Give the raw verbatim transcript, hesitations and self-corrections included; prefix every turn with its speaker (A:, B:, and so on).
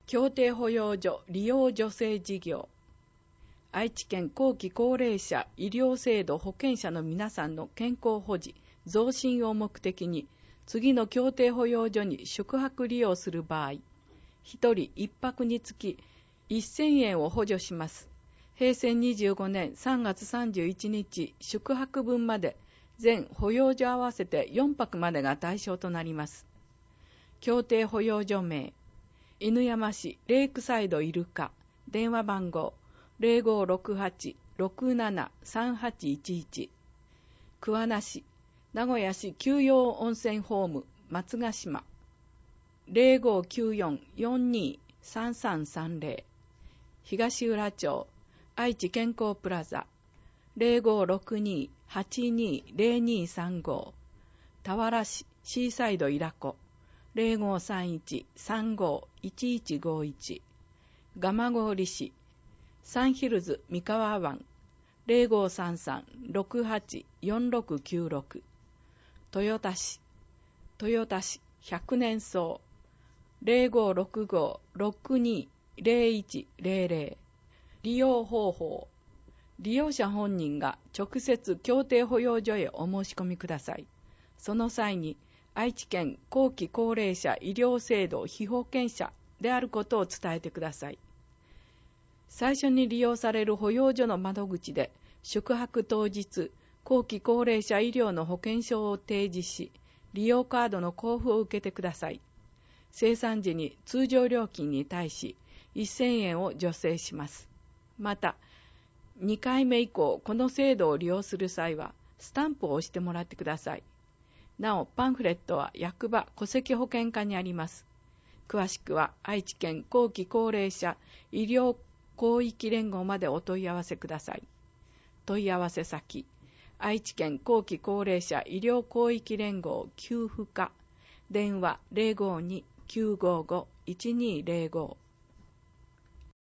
A: 協定保養所利用助成事業。愛知県後期高齢者医療制度保険者の皆さんの健康保持増進を目的に、次の協定保養所に宿泊利用する場合、ひとりいっぱくにつきせんえんを補助します。へいせいにじゅうごねんさんがつさんじゅういちにち宿泊分まで、全保養所合わせてよんぱくまでが対象となります。協定保養所名、犬山市レイクサイドイルカ、電話番号 ゼロごろくはち ろくなな さんはちいちいち。桑名市名古屋市休養温泉ホーム松ヶ島 ゼロごきゅうよん よんにさんさんさんゼロ。東浦町愛知健康プラザ ゼロごろくに はちにゼロにさんご。田原市シーサイドイラコ ゼロごさんいち さんご いちいちごいち。蒲郡市サンヒルズ三河湾 ゼロごさんさん ろくはち よんろくきゅうろく。豊田市豊田市百年荘 ゼロごろくご ろくに ゼロいちゼロゼロ。利用方法、利用者本人が直接協定保養所へお申し込みください。その際に愛知県後期高齢者医療制度被保険者であることを伝えてください。最初に利用される保養所の窓口で宿泊当日、後期高齢者医療の保険証を提示し、利用カードの交付を受けてください。清算時に通常料金に対しせんえんを助成します。また、にかいめ以降この制度を利用する際はスタンプを押してもらってください。なお、パンフレットは役場戸籍保険課にあります。詳しくは愛知県後期高齢者医療広域連合までお問い合わせください。問い合わせ先、愛知県後期高齢者医療広域連合給付課、電話 ゼロごに きゅうごご いちにゼロご。